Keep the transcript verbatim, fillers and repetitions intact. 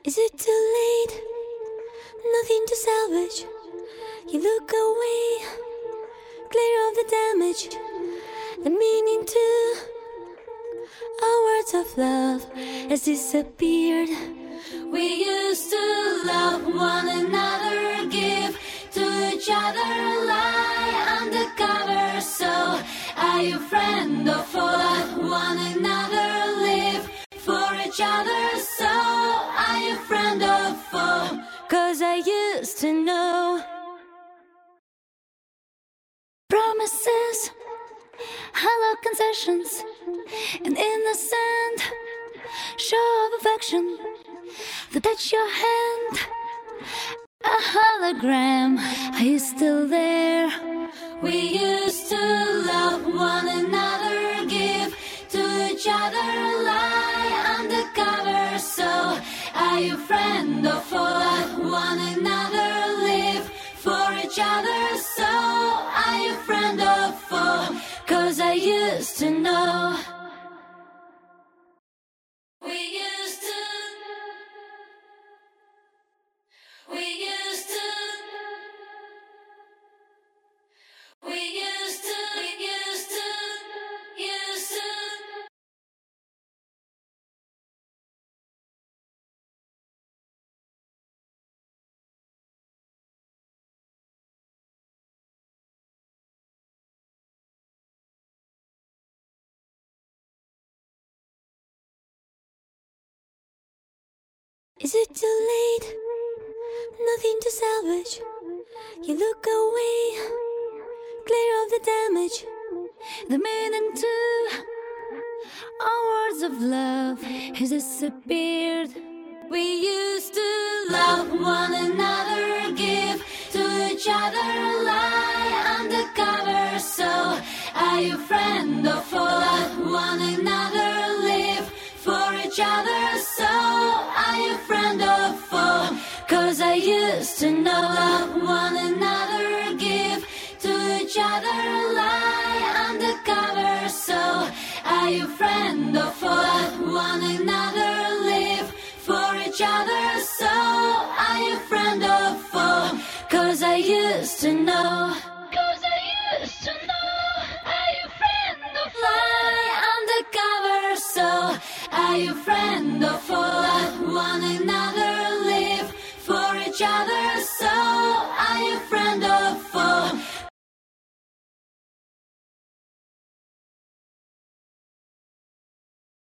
Is it too late? Nothing to salvage. You look away, clear of the damage. The meaning to our words of love has disappeared. We used to love one another, give to each other, lie undercover. So are you friend or foe? Love one another, live for each other. So are you friend or foe? Cause I used to know. Promises, hollow concessions, an innocent show of affection. To touch your hand, a hologram. Are you still there? We used to love one another, give to each other, lie undercover. So are you friend or foe? Love one another, live for each other. So are you friend or foe? Cause I used to know. We used to. We used to. We used to. We used to. Used to. Is it too late? Nothing to salvage. You look away, clear of the damage. The meaning to our words of love has disappeared. We used to love one another, give to each other, lie undercover. So are you friend or foe? Love one another, live for each other. So are you friend or foe? Cause I used to know. Love one another, give to each other, lie undercover. So are you friend or foe? Love one another, live for each other. So are you friend or foe? Cause I used to know. Cause I used to know. Are you friend or foe? Lie undercover. So are you friend or foe?